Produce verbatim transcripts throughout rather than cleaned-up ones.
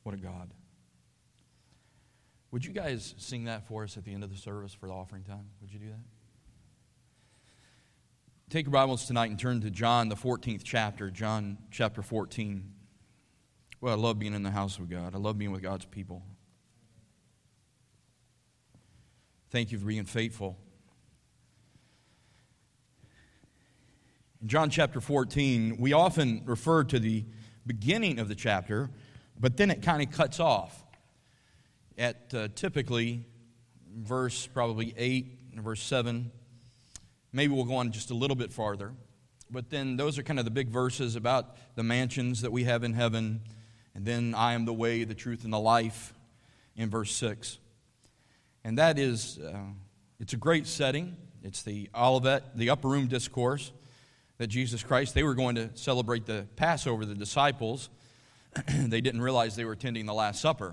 What a God. Would you guys sing that for us at the end of the service for the offering time? Would you do that? Take your Bibles tonight and turn to John, the fourteenth chapter, John chapter fourteen. Well, I love being in the house of God. I love being with God's people. Thank you for being faithful. In John chapter fourteen, we often refer to the beginning of the chapter, but then it kind of cuts off at uh, typically verse probably eight, verse seven. Maybe we'll go on just a little bit farther. But then those are kind of the big verses about the mansions that we have in heaven. And then I am the way, the truth, and the life in verse six. And that is, uh, it's a great setting. It's the Olivet, the upper room discourse that Jesus Christ, they were going to celebrate the Passover, the disciples. They didn't realize they were attending the Last Supper.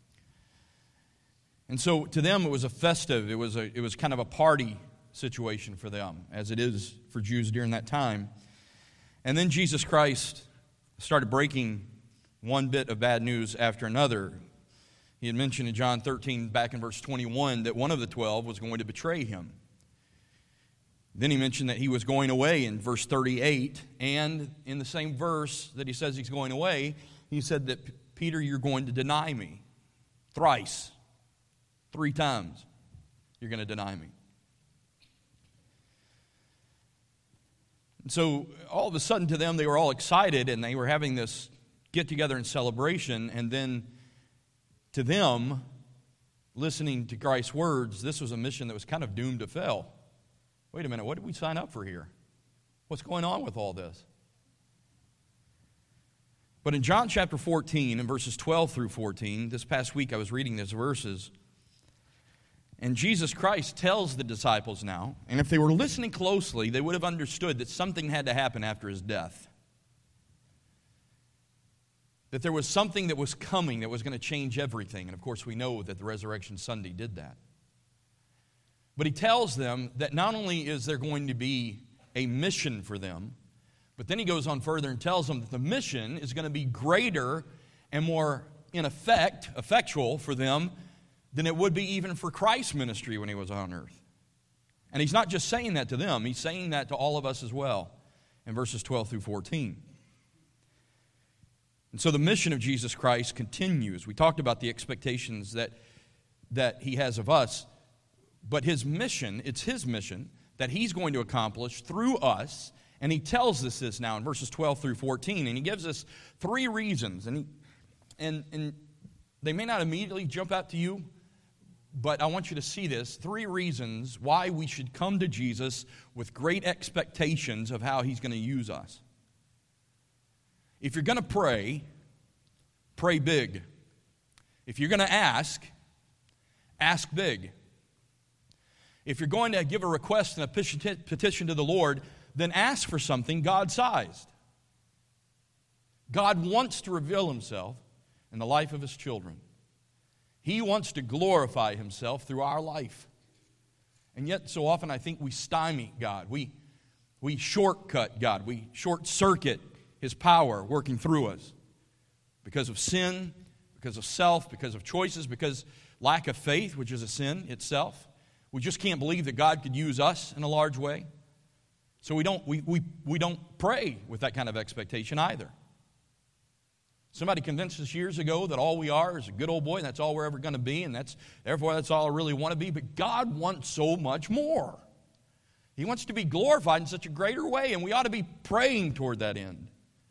And so to them it was a festive, it was a, it was kind of a party situation for them, as it is for Jews during that time. And then Jesus Christ started breaking one bit of bad news after another. He had mentioned in John thirteen, back in verse twenty-one, that one of the twelve was going to betray him. Then he mentioned that he was going away in verse thirty-eight, and in the same verse that he says he's going away, he said that, Peter, you're going to deny me. Thrice. Three times you're going to deny me. And so all of a sudden to them, they were all excited and they were having this get-together and celebration. And then to them, listening to Christ's words, this was a mission that was kind of doomed to fail. Wait a minute, what did we sign up for here? What's going on with all this? But in John chapter fourteen, in verses twelve through fourteen, this past week I was reading these verses, and Jesus Christ tells the disciples now, and if they were listening closely, they would have understood that something had to happen after his death. That there was something that was coming that was going to change everything. And of course we know that the Resurrection Sunday did that. But he tells them that not only is there going to be a mission for them, but then he goes on further and tells them that the mission is going to be greater and more in effect, effectual for them than it would be even for Christ's ministry when he was on earth. And he's not just saying that to them, he's saying that to all of us as well in verses twelve through fourteen. And so the mission of Jesus Christ continues. We talked about the expectations that, that he has of us, but his mission, it's his mission that he's going to accomplish through us, and he tells us this now in verses twelve through fourteen, and he gives us three reasons, and, he, and, and they may not immediately jump out to you, but I want you to see this. Three reasons why we should come to Jesus with great expectations of how he's going to use us. If you're going to pray, pray big. If you're going to ask, ask big. If you're going to give a request and a petition to the Lord, then ask for something God-sized. God wants to reveal himself in the life of his children. He wants to glorify himself through our life. And yet, so often I think we stymie God. We, we shortcut God. We short-circuit his power working through us because of sin, because of self, because of choices, because lack of faith, which is a sin itself. We just can't believe that God could use us in a large way. So we don't, we, we, we don't pray with that kind of expectation either. Somebody convinced us years ago that all we are is a good old boy, and that's all we're ever going to be, and that's therefore that's all I really want to be. But God wants so much more. He wants to be glorified in such a greater way, and we ought to be praying toward that end.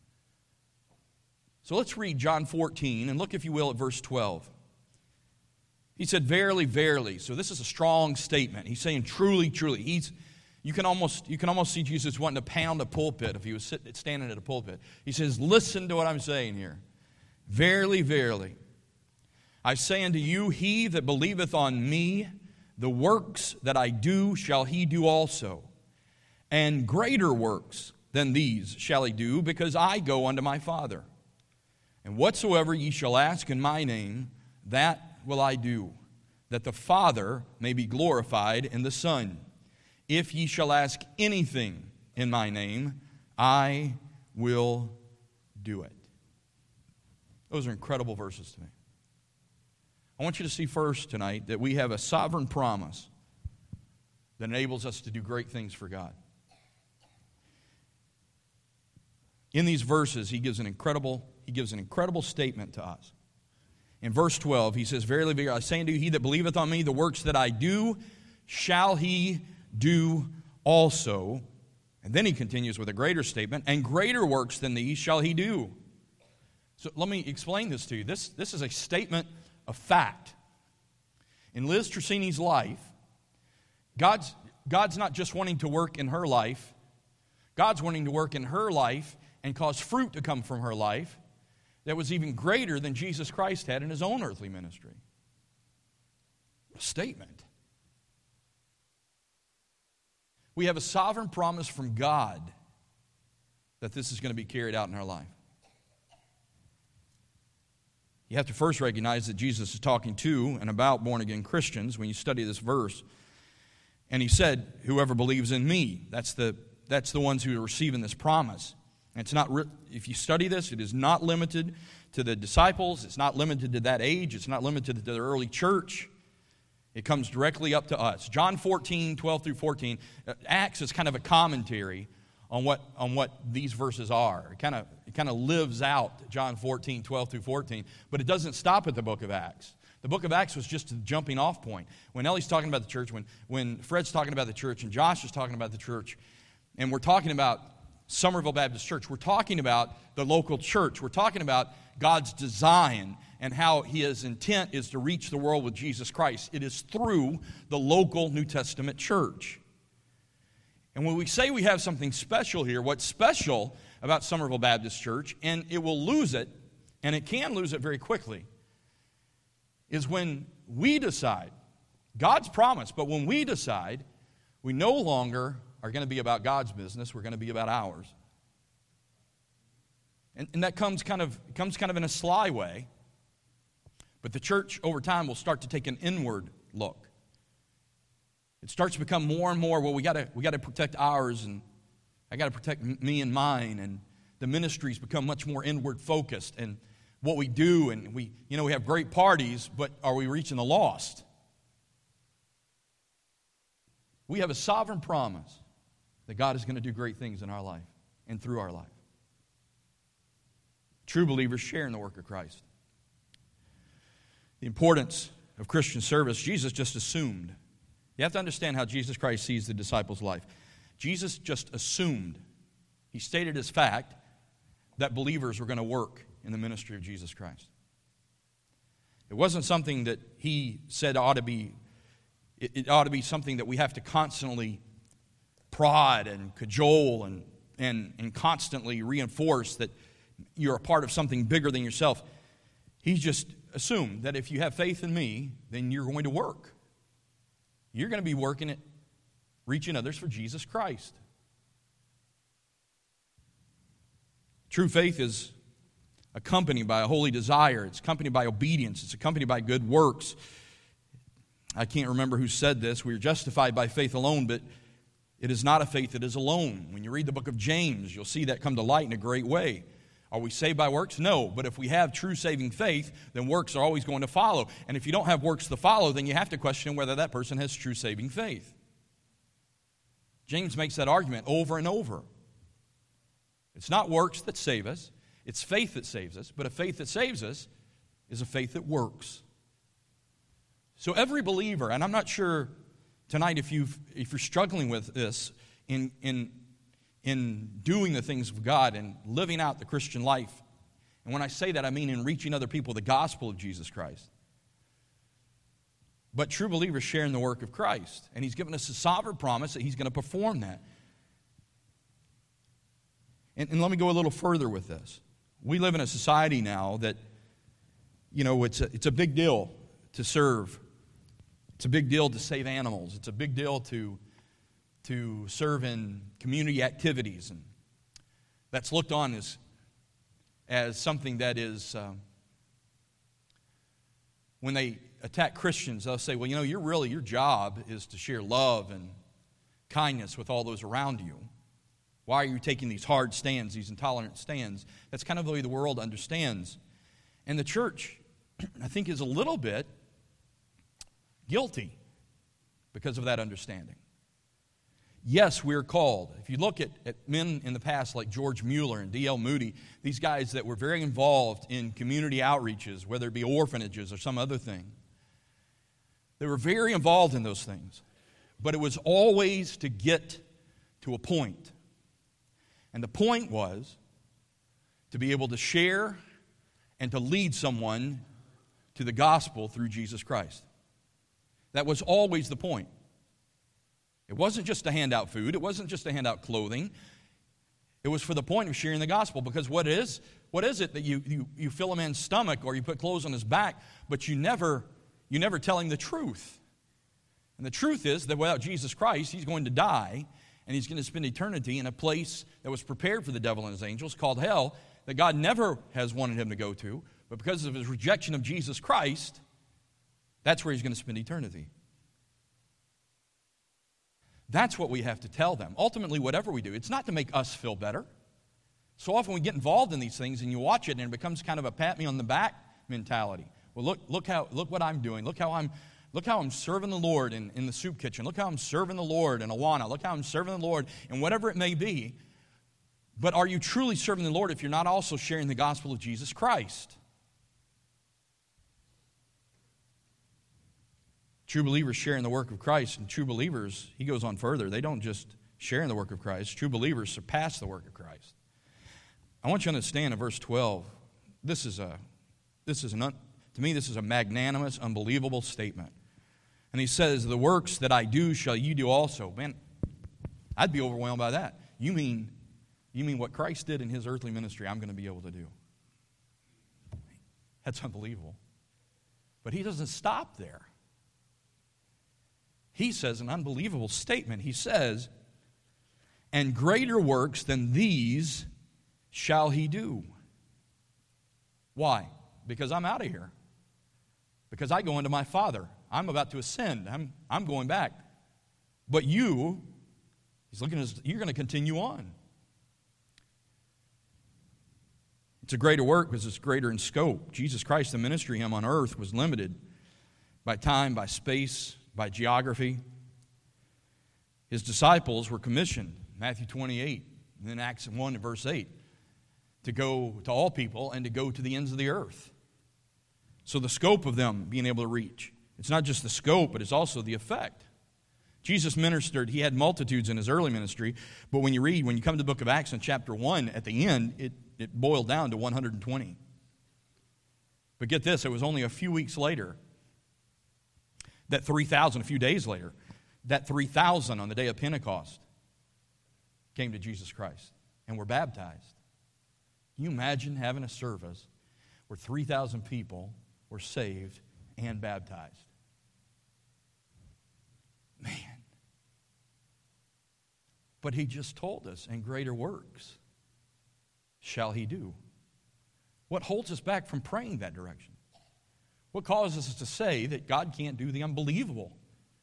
So let's read John fourteen, and look, if you will, at verse twelve. He said, verily, verily. So this is a strong statement. He's saying, truly, truly. He's, you can almost, you can almost see Jesus wanting to pound a pulpit if he was sitting, standing at a pulpit. He says, listen to what I'm saying here. Verily, verily, I say unto you, he that believeth on me, the works that I do shall he do also. And greater works than these shall he do, because I go unto my Father. And whatsoever ye shall ask in my name, that will I do, that the Father may be glorified in the Son. If ye shall ask anything in my name, I will do it. Those are incredible verses to me. I want you to see first tonight that we have a sovereign promise that enables us to do great things for God. In these verses, he gives an incredible, he gives an incredible statement to us. In verse twelve, he says, Verily, verily, I say unto you, he that believeth on me, the works that I do, shall he do also. And then he continues with a greater statement, and greater works than these shall he do. So let me explain this to you. This, this is a statement of fact. In Liz Trusini's life, God's, God's not just wanting to work in her life. God's wanting to work in her life and cause fruit to come from her life that was even greater than Jesus Christ had in his own earthly ministry. A statement. We have a sovereign promise from God that this is going to be carried out in our life. You have to first recognize that Jesus is talking to and about born-again Christians when you study this verse. And he said, whoever believes in me, that's the, that's the ones who are receiving this promise. And it's not, if you study this, it is not limited to the disciples. It's not limited to that age. It's not limited to the early church. It comes directly up to us. John fourteen, twelve through fourteen, Acts is kind of a commentary on what, on what these verses are. It kind of, it kind of lives out John fourteen, twelve through fourteen, but it doesn't stop at the book of Acts. The book of Acts was just a jumping off point. When Ellie's talking about the church, when, when Fred's talking about the church, and Josh is talking about the church, and we're talking about Somerville Baptist Church, we're talking about the local church. We're talking about God's design and how his intent is to reach the world with Jesus Christ. It is through the local New Testament church. And when we say we have something special here, what's special about Somerville Baptist Church, and it will lose it, and it can lose it very quickly, is when we decide, God's promise, but when we decide we no longer are going to be about God's business, we're going to be about ours. And, and that comes kind of comes kind of in a sly way, but the church over time will start to take an inward look. It starts to become more and more, well, we got to we got to protect ours, and I got to protect me and mine, and the ministries become much more inward focused, and what we do, and we you know we have great parties, but are we reaching the lost? We have a sovereign promise that God is going to do great things in our life and through our life. True believers share in the work of Christ. The importance of Christian service, Jesus just assumed. You have to understand how Jesus Christ sees the disciples' life. Jesus just assumed, he stated as fact, that believers were going to work in the ministry of Jesus Christ. It wasn't something that he said ought to be, it, it ought to be something that we have to constantly prod and cajole and, and, and constantly reinforce that you're a part of something bigger than yourself. He just assumed that if you have faith in me, then you're going to work. You're going to be working at reaching others for Jesus Christ. True faith is accompanied by a holy desire. It's accompanied by obedience. It's accompanied by good works. I can't remember who said this. We are justified by faith alone, but it is not a faith that is alone. When you read the book of James, you'll see that come to light in a great way. Are we saved by works? No. But if we have true saving faith, then works are always going to follow. And if you don't have works to follow, then you have to question whether that person has true saving faith. James makes that argument over and over. It's not works that save us. It's faith that saves us. But a faith that saves us is a faith that works. So every believer, and I'm not sure tonight if, you've, if you're struggling with this in, in, in doing the things of God and living out the Christian life. And when I say that, I mean in reaching other people with the gospel of Jesus Christ. But true believers share in the work of Christ. And he's given us a sovereign promise that he's going to perform that. And, and let me go a little further with this. We live in a society now that, you know, it's a, it's a big deal to serve. It's a big deal to save animals. It's a big deal to, to serve in community activities. And that's looked on as, as something that is, um, when they attack Christians, they'll say, well, you know, you're really, your job is to share love and kindness with all those around you. Why are you taking these hard stands, these intolerant stands? That's kind of the way the world understands. And the church, I think, is a little bit guilty because of that understanding. Yes, we're called. If you look at, at men in the past like George Mueller and D L Moody, these guys that were very involved in community outreaches, whether it be orphanages or some other thing, they were very involved in those things. But it was always to get to a point. And the point was to be able to share and to lead someone to the gospel through Jesus Christ. That was always the point. It wasn't just to hand out food. It wasn't just to hand out clothing. It was for the point of sharing the gospel. Because what is, what is it that you, you, you fill a man's stomach or you put clothes on his back, but you never, you never tell him the truth? And the truth is that without Jesus Christ, he's going to die, and he's going to spend eternity in a place that was prepared for the devil and his angels called hell, that God never has wanted him to go to. But because of his rejection of Jesus Christ, that's where he's going to spend eternity. That's what we have to tell them. Ultimately, whatever we do, it's not to make us feel better. So often we get involved in these things and you watch it and it becomes kind of a pat me on the back mentality. Well, look, look how, look what I'm doing. Look how I'm, look how I'm serving the Lord in, in the soup kitchen. Look how I'm serving the Lord in Awana. Look how I'm serving the Lord in whatever it may be. But are you truly serving the Lord if you're not also sharing the gospel of Jesus Christ? True believers share in the work of Christ, and true believers, he goes on further, they don't just share in the work of Christ. True believers surpass the work of Christ. I want you to understand in verse twelve, this is a, this is an, un, to me, this is a magnanimous, unbelievable statement. And he says, the works that I do shall you do also. Man, I'd be overwhelmed by that. You mean, you mean what Christ did in his earthly ministry, I'm going to be able to do. That's unbelievable. But he doesn't stop there. He says an unbelievable statement. He says, and greater works than these shall he do. Why? Because I'm out of here. Because I go into my Father. I'm about to ascend. I'm, I'm going back. But you, he's looking at, you're going to continue on. It's a greater work because it's greater in scope. Jesus Christ, the ministry of him on earth was limited by time, by space, by geography. His disciples were commissioned, Matthew twenty-eight, and then Acts one and verse eight, to go to all people and to go to the ends of the earth. So the scope of them being able to reach. It's not just the scope, but it's also the effect. Jesus ministered, he had multitudes in his early ministry, but when you read, when you come to the book of Acts in chapter one, at the end, it, it boiled down to one hundred twenty. But get this, it was only a few weeks later that three thousand, a few days later, that three thousand on the day of Pentecost came to Jesus Christ and were baptized. Can you imagine having a service where three thousand people were saved and baptized? Man. But he just told us, and greater works shall he do. What holds us back from praying that direction? What causes us to say that God can't do the unbelievable?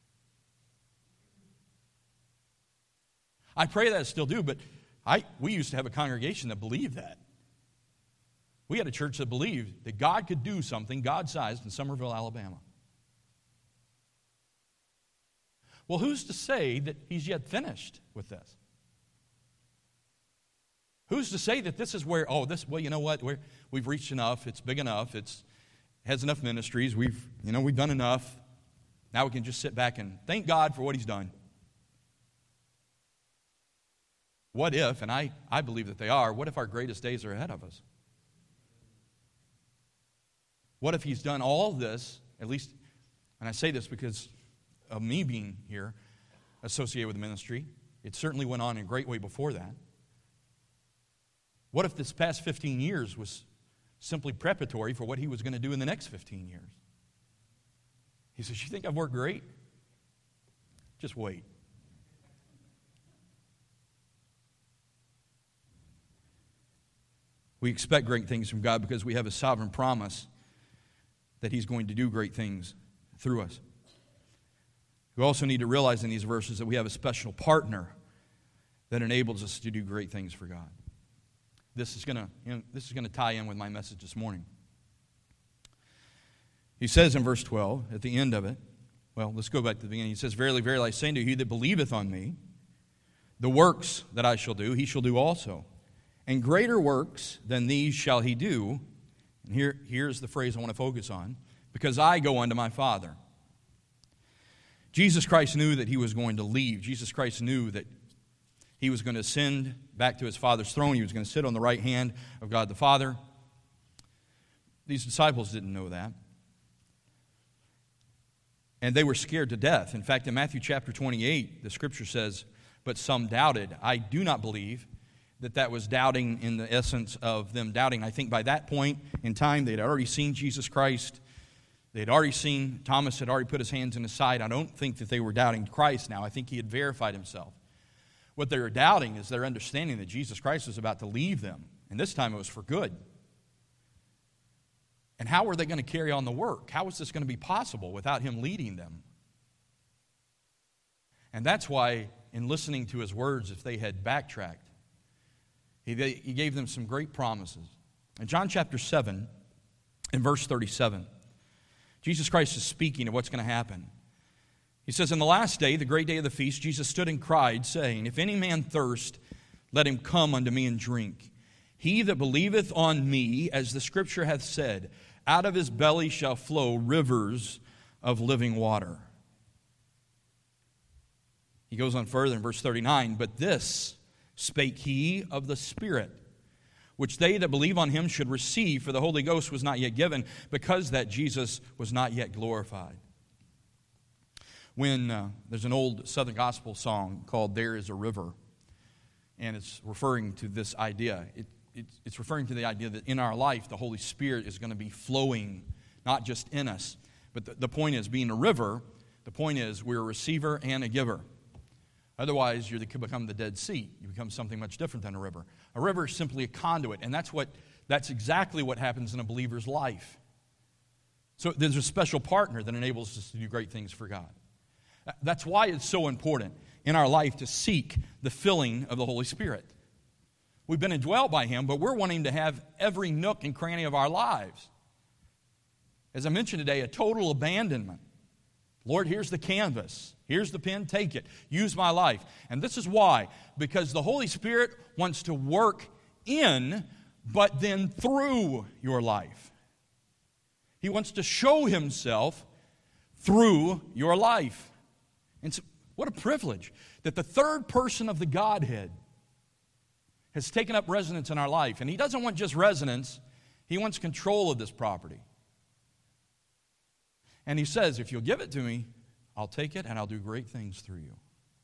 I pray that I still do, but I, we used to have a congregation that believed that. We had a church that believed that God could do something God-sized in Summerville, Alabama. Well, who's to say that he's yet finished with this? Who's to say that this is where, oh, this, well, you know what, We're, we've reached enough, it's big enough, it's has enough ministries, we've, you know, we've done enough. Now we can just sit back and thank God for what he's done. What if, and I, I believe that they are, what if our greatest days are ahead of us? What if he's done all this, at least, and I say this because of me being here, associated with the ministry. It certainly went on in a great way before that. What if this past fifteen years was simply preparatory for what he was going to do in the next fifteen years? He says, you think I've worked great? Just wait. We expect great things from God because we have a sovereign promise that he's going to do great things through us. We also need to realize in these verses that we have a special partner that enables us to do great things for God. This is going to, you know, this is going to tie in with my message this morning. He says in verse twelve, at the end of it, well, let's go back to the beginning. He says, Verily, verily, I say unto you, he that believeth on me, the works that I shall do, he shall do also. And greater works than these shall he do. And here, here's the phrase I want to focus on. Because I go unto my Father. Jesus Christ knew that he was going to leave. Jesus Christ knew that he was going to ascend back to his Father's throne. He was going to sit on the right hand of God the Father. These disciples didn't know that. And they were scared to death. In fact, in Matthew chapter twenty-eight, the scripture says, but some doubted. I do not believe that that was doubting in the essence of them doubting. I think by that point in time, they'd already seen Jesus Christ. They'd already seen, Thomas had already put his hands in his side. I don't think that they were doubting Christ now. I think he had verified himself. What they were doubting is their understanding that Jesus Christ was about to leave them. And this time it was for good. And how were they going to carry on the work? How was this going to be possible without him leading them? And that's why, in listening to his words, if they had backtracked, he, he gave them some great promises. In John chapter seven, in verse thirty-seven, Jesus Christ is speaking of what's going to happen. He says, In the last day, the great day of the feast, Jesus stood and cried, saying, If any man thirst, let him come unto me and drink. He that believeth on me, as the Scripture hath said, out of his belly shall flow rivers of living water. He goes on further in verse thirty-nine, But this spake he of the Spirit, which they that believe on him should receive, for the Holy Ghost was not yet given, because that Jesus was not yet glorified. When uh, there's an old Southern gospel song called There Is a River, and it's referring to this idea. It, it, it's referring to the idea that in our life, the Holy Spirit is going to be flowing, not just in us. But the, the point is, being a river, the point is we're a receiver and a giver. Otherwise, you become the Dead Sea. You become something much different than a river. A river is simply a conduit, and that's what that's exactly what happens in a believer's life. So there's a special partner that enables us to do great things for God. That's why it's so important in our life to seek the filling of the Holy Spirit. We've been indwelt by Him, but we're wanting to have every nook and cranny of our lives. As I mentioned today, a total abandonment. Lord, here's the canvas. Here's the pen. Take it. Use my life. And this is why. Because the Holy Spirit wants to work in, but then through your life. He wants to show Himself through your life. And so, what a privilege that the third person of the Godhead has taken up residence in our life. And He doesn't want just residence. He wants control of this property. And He says, if you'll give it to me, I'll take it and I'll do great things through you.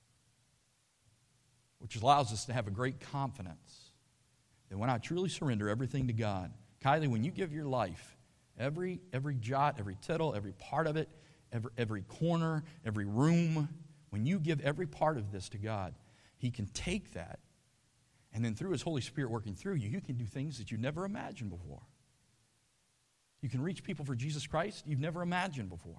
Which allows us to have a great confidence that when I truly surrender everything to God, Kylie, when you give your life, every every jot, every tittle, every part of it, every, every corner, every room, when you give every part of this to God, He can take that, and then through His Holy Spirit working through you, you can do things that you never imagined before. You can reach people for Jesus Christ you've never imagined before.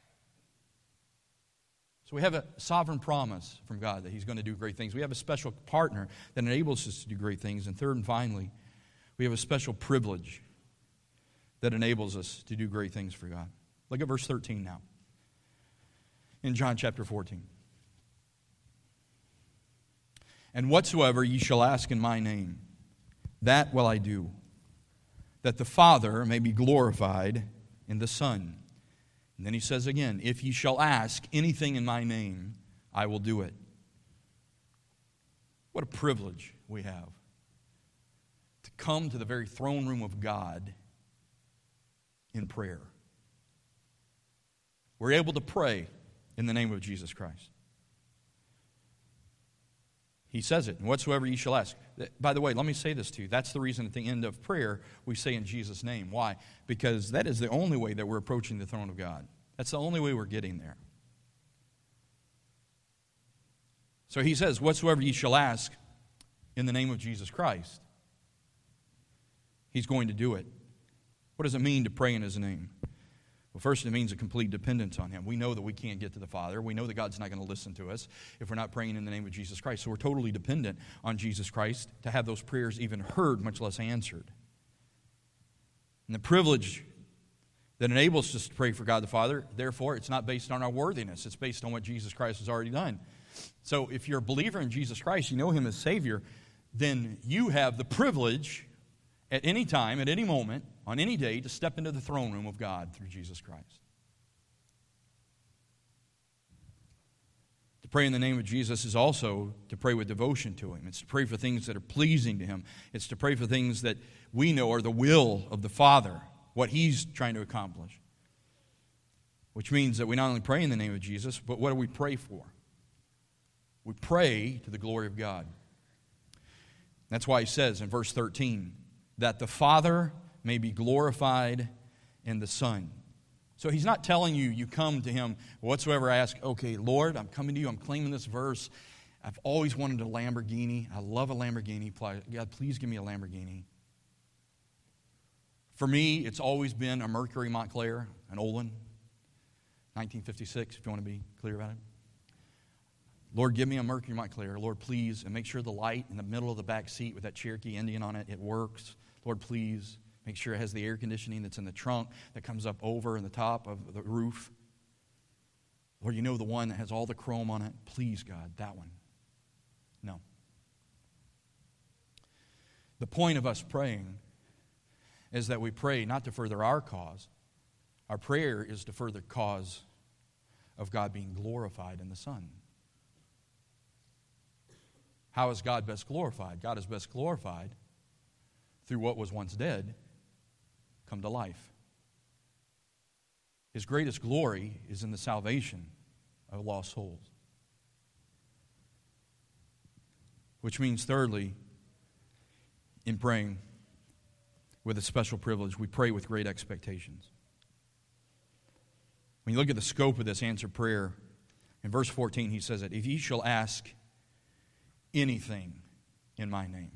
So we have a sovereign promise from God that He's going to do great things. We have a special partner that enables us to do great things. And third and finally, we have a special privilege that enables us to do great things for God. Look at verse thirteen now. In John chapter fourteen. And whatsoever ye shall ask in my name, that will I do, that the Father may be glorified in the Son. And then He says again, if ye shall ask anything in my name, I will do it. What a privilege we have to come to the very throne room of God in prayer. We're able to pray in the name of Jesus Christ. He says it, and whatsoever ye shall ask. By the way, let me say this to you. That's the reason at the end of prayer we say in Jesus' name. Why? Because that is the only way that we're approaching the throne of God. That's the only way we're getting there. So He says, whatsoever ye shall ask in the name of Jesus Christ, He's going to do it. What does it mean to pray in His name? Well, first, it means a complete dependence on Him. We know that we can't get to the Father. We know that God's not going to listen to us if we're not praying in the name of Jesus Christ. So we're totally dependent on Jesus Christ to have those prayers even heard, much less answered. And the privilege that enables us to pray for God the Father. Therefore, it's not based on our worthiness. It's based on what Jesus Christ has already done. So if you're a believer in Jesus Christ, you know Him as Savior, then you have the privilege at any time, at any moment, on any day, to step into the throne room of God through Jesus Christ. To pray in the name of Jesus is also to pray with devotion to Him. It's to pray for things that are pleasing to Him. It's to pray for things that we know are the will of the Father, what He's trying to accomplish. Which means that we not only pray in the name of Jesus, but what do we pray for? We pray to the glory of God. That's why He says in verse thirteen, that the Father may be glorified in the Son. So He's not telling you, you come to Him, whatsoever I ask, okay, Lord, I'm coming to you, I'm claiming this verse. I've always wanted a Lamborghini. I love a Lamborghini. God, please give me a Lamborghini. For me, it's always been a Mercury Montclair, an old one, nineteen fifty-six, if you want to be clear about it. Lord, give me a Mercury Montclair. Lord, please, and make sure the light in the middle of the back seat with that Cherokee Indian on it, it works. Lord, please. Make sure it has the air conditioning that's in the trunk that comes up over in the top of the roof. Lord, you know the one that has all the chrome on it. Please, God, that one. No. The point of us praying is that we pray not to further our cause. Our prayer is to further the cause of God being glorified in the Son. How is God best glorified? God is best glorified through what was once dead come to life. His greatest glory is in the salvation of lost souls. Which means, thirdly, in praying with a special privilege, we pray with great expectations. When you look at the scope of this answered prayer, in verse fourteen, he says that if ye shall ask anything in my name.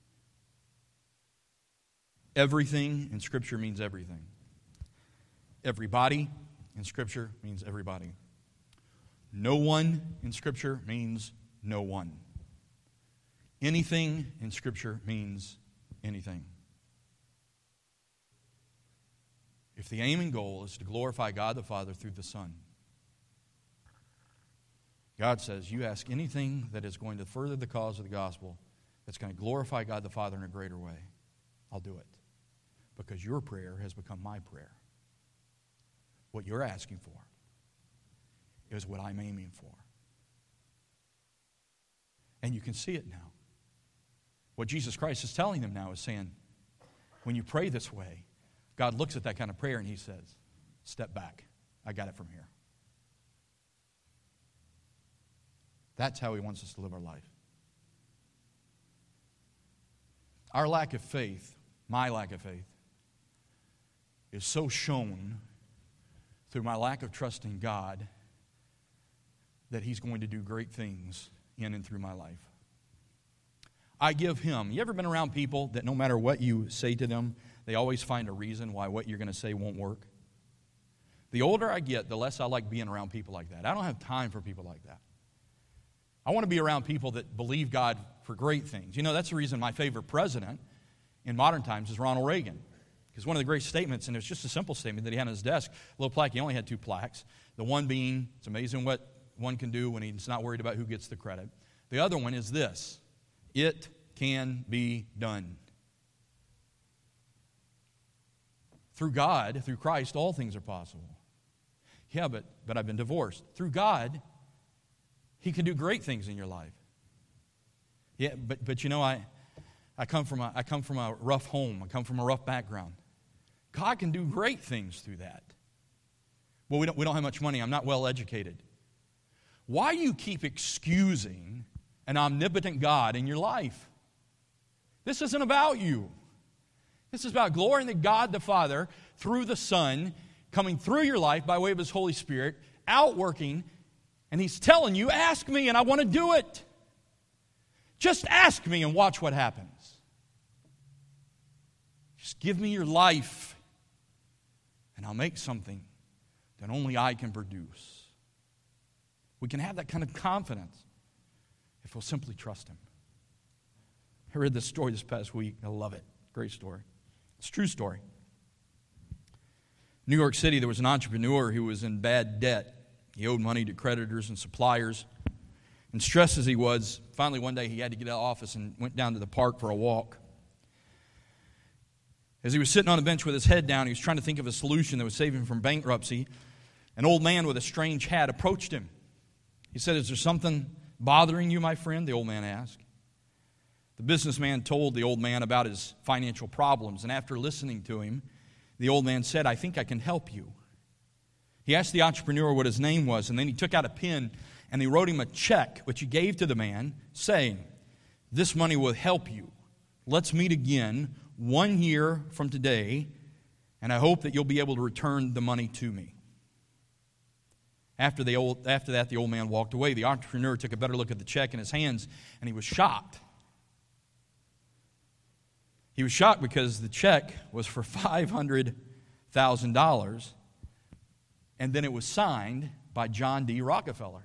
Everything in Scripture means everything. Everybody in Scripture means everybody. No one in Scripture means no one. Anything in Scripture means anything. If the aim and goal is to glorify God the Father through the Son, God says, you ask anything that is going to further the cause of the gospel, that's going to glorify God the Father in a greater way, I'll do it. Because your prayer has become my prayer. What you're asking for is what I'm aiming for. And you can see it now. What Jesus Christ is telling them now is saying, when you pray this way, God looks at that kind of prayer and He says, step back. I got it from here. That's how He wants us to live our life. Our lack of faith, my lack of faith, is so shown through my lack of trust in God that He's going to do great things in and through my life. I give Him. You ever been around people that no matter what you say to them, they always find a reason why what you're going to say won't work? The older I get, the less I like being around people like that. I don't have time for people like that. I want to be around people that believe God for great things. You know, that's the reason my favorite president in modern times is Ronald Reagan. Because one of the great statements, and it was just a simple statement that he had on his desk, a little plaque, he only had two plaques. The one being, it's amazing what one can do when he's not worried about who gets the credit. The other one is this: it can be done. Through God, through Christ, all things are possible. Yeah, but, but I've been divorced. Through God, He can do great things in your life. Yeah, but but you know, I I come from a I come from a rough home. I come from a rough background. God can do great things through that. Well, we don't we don't have much money. I'm not well educated. Why do you keep excusing an omnipotent God in your life? This isn't about you. This is about glorying the God the Father through the Son, coming through your life by way of His Holy Spirit, outworking. And He's telling you, ask me and I want to do it. Just ask me and watch what happens. Just give me your life and I'll make something that only I can produce. We can have that kind of confidence if we'll simply trust Him. I read this story this past week. I love it. Great story. It's a true story. New York City, there was an entrepreneur who was in bad debt. He owed money to creditors and suppliers. And stressed as he was, finally one day he had to get out of the office and went down to the park for a walk. As he was sitting on a bench with his head down, he was trying to think of a solution that would save him from bankruptcy. An old man with a strange hat approached him. He said, "Is there something bothering you, my friend?" the old man asked. The businessman told the old man about his financial problems, and after listening to him, the old man said, "I think I can help you." He asked the entrepreneur what his name was, and then he took out a pen and he wrote him a check, which he gave to the man, saying, "This money will help you. Let's meet again one year from today, and I hope that you'll be able to return the money to me." After, the old, after that, the old man walked away. The entrepreneur took a better look at the check in his hands, and he was shocked. He was shocked because the check was for five hundred thousand dollars, and then it was signed by John D. Rockefeller.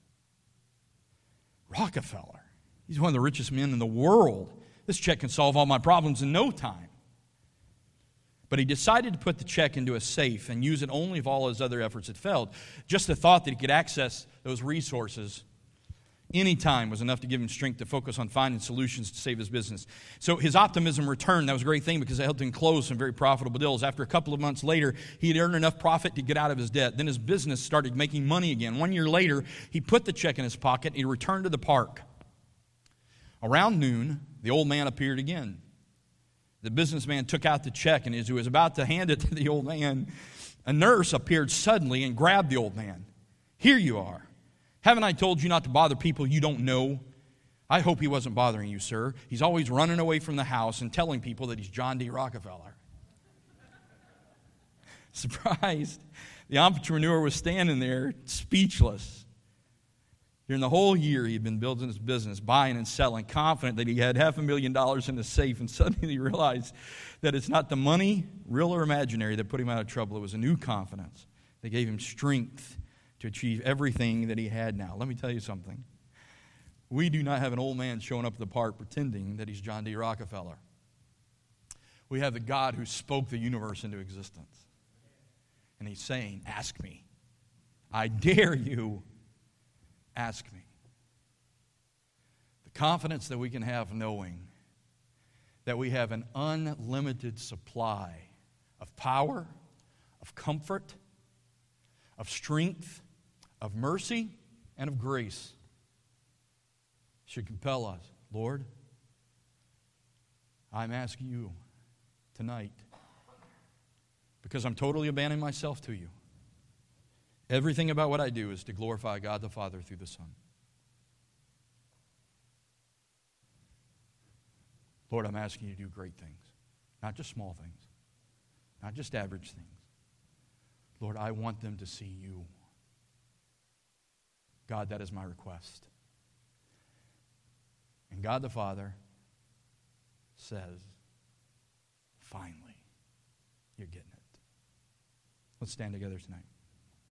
Rockefeller. He's one of the richest men in the world. This check can solve all my problems in no time. But he decided to put the check into a safe and use it only if all his other efforts had failed. Just the thought that he could access those resources anytime was enough to give him strength to focus on finding solutions to save his business. So his optimism returned. That was a great thing because it helped him close some very profitable deals. After a couple of months later, he had earned enough profit to get out of his debt. Then his business started making money again. One year later, he put the check in his pocket and he returned to the park. Around noon, the old man appeared again. The businessman took out the check, and as he was about to hand it to the old man, a nurse appeared suddenly and grabbed the old man. "Here you are. Haven't I told you not to bother people you don't know?" "I hope he wasn't bothering you, sir. He's always running away from the house and telling people that he's John D. Rockefeller." Surprised, the entrepreneur was standing there speechless. During the whole year, he had been building his business, buying and selling, confident that he had half a million dollars in the safe, and suddenly he realized that it's not the money, real or imaginary, that put him out of trouble. It was a new confidence that gave him strength to achieve everything that he had now. Let me tell you something. We do not have an old man showing up at the park pretending that he's John D. Rockefeller. We have the God who spoke the universe into existence. And he's saying, "Ask me. I dare you. Ask me." The confidence that we can have knowing that we have an unlimited supply of power, of comfort, of strength, of mercy, and of grace should compel us. Lord, I'm asking you tonight, because I'm totally abandoning myself to you. Everything about what I do is to glorify God the Father through the Son. Lord, I'm asking you to do great things, not just small things, not just average things. Lord, I want them to see you. God, that is my request. And God the Father says, "Finally, you're getting it." Let's stand together tonight.